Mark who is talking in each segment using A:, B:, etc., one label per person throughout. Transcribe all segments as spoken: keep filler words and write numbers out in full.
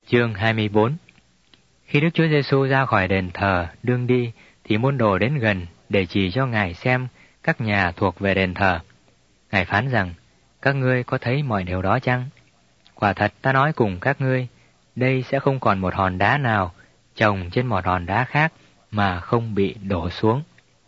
A: Chương hai mươi bốn. Khi Đức Chúa Giêsu ra khỏi đền thờ đương đi, thì môn đồ đến gần để chỉ cho Ngài xem các nhà thuộc về đền thờ. Ngài phán rằng, các ngươi có thấy mọi điều đó chăng? Quả thật ta nói cùng các ngươi, đây sẽ không còn một hòn đá nào chồng trên một hòn đá khác mà không bị đổ xuống.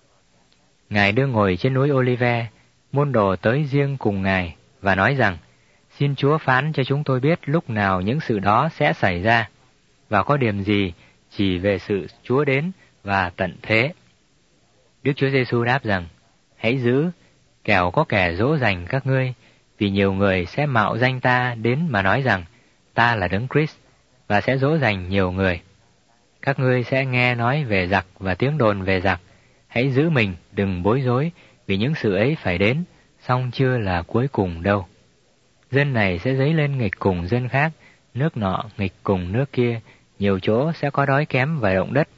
A: Ngài đương ngồi trên núi Olive, môn đồ tới riêng cùng Ngài và nói rằng, xin Chúa phán cho chúng tôi biết lúc nào những sự đó sẽ xảy ra, và có điểm gì chỉ về sự Chúa đến và tận thế. Đức Chúa Giêsu đáp rằng, hãy giữ, kẻo có kẻ dỗ dành các ngươi, vì nhiều người sẽ mạo danh ta đến mà nói rằng, ta là Đấng Christ, và sẽ dỗ dành nhiều người. Các ngươi sẽ nghe nói về giặc và tiếng đồn về giặc, hãy giữ mình, đừng bối rối, vì những sự ấy phải đến, song chưa là cuối cùng đâu. Dân này sẽ dấy lên nghịch cùng dân khác, nước nọ nghịch cùng nước kia, nhiều chỗ sẽ có đói kém và động đất.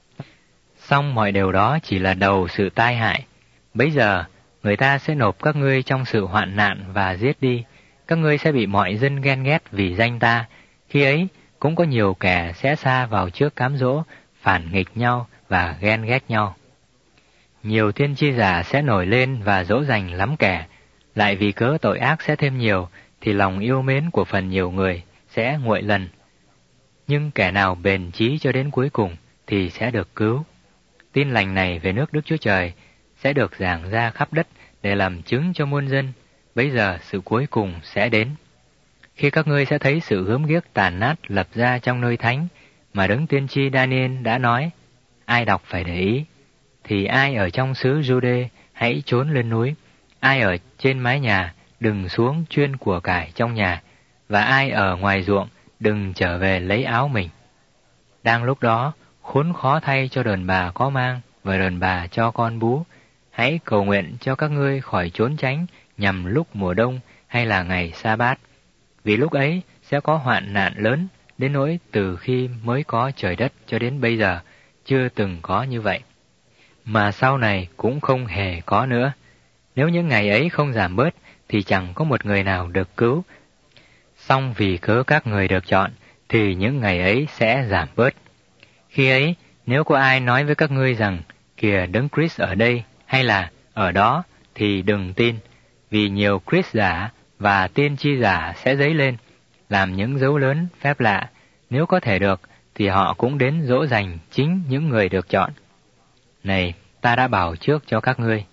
A: Song mọi điều đó chỉ là đầu sự tai hại. Bấy giờ, người ta sẽ nộp các ngươi trong sự hoạn nạn và giết đi. Các ngươi sẽ bị mọi dân ghen ghét vì danh ta. Khi ấy, cũng có nhiều kẻ sẽ sa vào trước cám dỗ, phản nghịch nhau và ghen ghét nhau. Nhiều tiên tri giả sẽ nổi lên và dỗ dành lắm kẻ. Lại vì cớ tội ác sẽ thêm nhiều, thì lòng yêu mến của phần nhiều người sẽ nguội lần. Nhưng kẻ nào bền chí cho đến cuối cùng thì sẽ được cứu. Tin lành này về nước Đức Chúa Trời sẽ được giảng ra khắp đất để làm chứng cho muôn dân. Bấy giờ sự cuối cùng sẽ đến. Khi các ngươi sẽ thấy sự gớm ghiếc tàn nát lập ra trong nơi thánh mà đấng tiên tri Daniel đã nói, ai đọc phải để ý, thì ai ở trong xứ Giu-đê hãy trốn lên núi, ai ở trên mái nhà đừng xuống chuyên của cải trong nhà, và ai ở ngoài ruộng đừng trở về lấy áo mình. Đang lúc đó, khốn khó thay cho đàn bà có mang và đàn bà cho con bú. Hãy cầu nguyện cho các ngươi khỏi trốn tránh nhằm lúc mùa đông hay là ngày sa bát. Vì lúc ấy sẽ có hoạn nạn lớn, đến nỗi từ khi mới có trời đất cho đến bây giờ, chưa từng có như vậy. Mà sau này cũng không hề có nữa. Nếu những ngày ấy không giảm bớt, thì chẳng có một người nào được cứu. Song vì cớ các người được chọn, thì những ngày ấy sẽ giảm bớt. Khi ấy, nếu có ai nói với các ngươi rằng, kìa Đấng Christ ở đây, hay là ở đó, thì đừng tin, vì nhiều Christ giả và tiên tri giả sẽ dấy lên, làm những dấu lớn phép lạ. Nếu có thể được, thì họ cũng đến dỗ dành chính những người được chọn. Này, ta đã bảo trước cho các ngươi.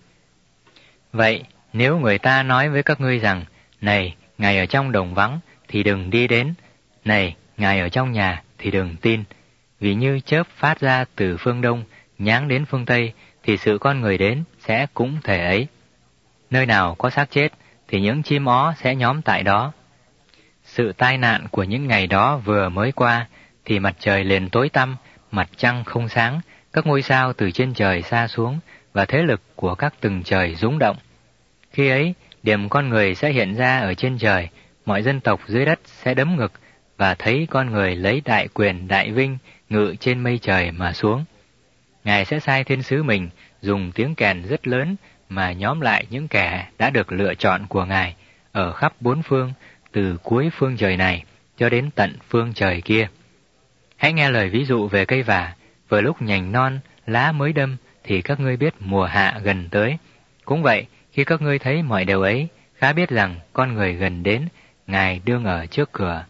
A: Vậy, nếu người ta nói với các ngươi rằng, này, Ngài ở trong đồng vắng, thì đừng đi đến. Này, Ngài ở trong nhà, thì đừng tin. Vì như chớp phát ra từ phương đông, nháng đến phương tây, thì sự con người đến sẽ cũng thể ấy. Nơi nào có xác chết, thì những chim ó sẽ nhóm tại đó. Sự tai nạn của những ngày đó vừa mới qua, thì mặt trời liền tối tăm, mặt trăng không sáng, các ngôi sao từ trên trời sa xuống, và thế lực của các tầng trời rúng động. Khi ấy, điểm con người sẽ hiện ra ở trên trời, mọi dân tộc dưới đất sẽ đấm ngực, và thấy con người lấy đại quyền đại vinh ngự trên mây trời mà xuống. Ngài sẽ sai thiên sứ mình dùng tiếng kèn rất lớn mà nhóm lại những kẻ đã được lựa chọn của Ngài ở khắp bốn phương, từ cuối phương trời này cho đến tận phương trời kia. Hãy nghe lời ví dụ về cây vả, vừa lúc nhành non, lá mới đâm thì các ngươi biết mùa hạ gần tới. Cũng vậy, khi các ngươi thấy mọi điều ấy, khá biết rằng con người gần đến, Ngài đương ở trước cửa.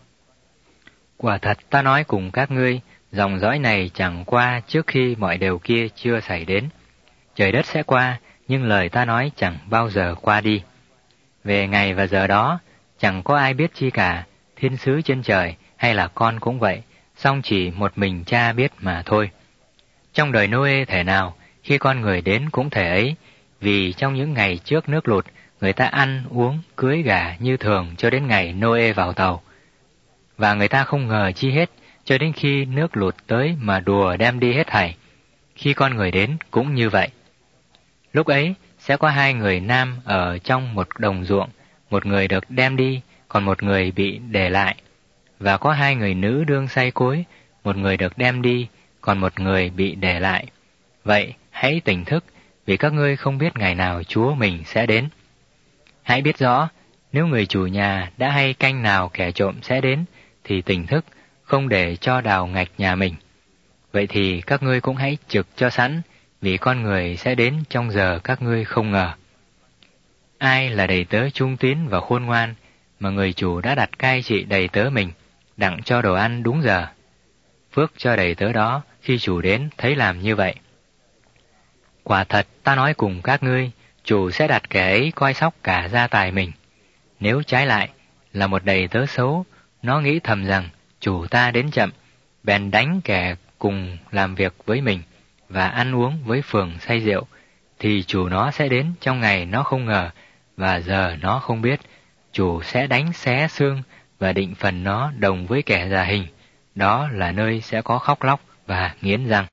A: Quả thật ta nói cùng các ngươi, dòng dõi này chẳng qua trước khi mọi điều kia chưa xảy đến. Trời đất sẽ qua, nhưng lời ta nói chẳng bao giờ qua đi. Về ngày và giờ đó, chẳng có ai biết chi cả, thiên sứ trên trời hay là con cũng vậy, song chỉ một mình Cha biết mà thôi. Trong đời Nô-ê thể nào, khi con người đến cũng thể ấy, vì trong những ngày trước nước lụt, người ta ăn, uống, cưới gả như thường cho đến ngày Nô-ê vào tàu. Và người ta không ngờ chi hết, cho đến khi nước lụt tới mà đùa đem đi hết thảy. Khi con người đến cũng như vậy. Lúc ấy, sẽ có hai người nam ở trong một đồng ruộng, một người được đem đi, còn một người bị để lại. Và có hai người nữ đương say cối, một người được đem đi, còn một người bị để lại. Vậy, hãy tỉnh thức, vì các ngươi không biết ngày nào Chúa mình sẽ đến. Hãy biết rõ, nếu người chủ nhà đã hay canh nào kẻ trộm sẽ đến, thì tỉnh thức, không để cho đào ngạch nhà mình. Vậy thì các ngươi cũng hãy trực cho sẵn, vì con người sẽ đến trong giờ các ngươi không ngờ. Ai là đầy tớ trung tín và khôn ngoan, mà người chủ đã đặt cai trị đầy tớ mình, đặng cho đồ ăn đúng giờ. Phước cho đầy tớ đó khi chủ đến thấy làm như vậy. Quả thật ta nói cùng các ngươi, chủ sẽ đặt kẻ ấy coi sóc cả gia tài mình. Nếu trái lại là một đầy tớ xấu, nó nghĩ thầm rằng chủ ta đến chậm, bèn đánh kẻ cùng làm việc với mình và ăn uống với phường say rượu, thì chủ nó sẽ đến trong ngày nó không ngờ và giờ nó không biết. Chủ sẽ đánh xé xương và định phần nó đồng với kẻ già hình. Đó là nơi sẽ có khóc lóc và nghiến răng.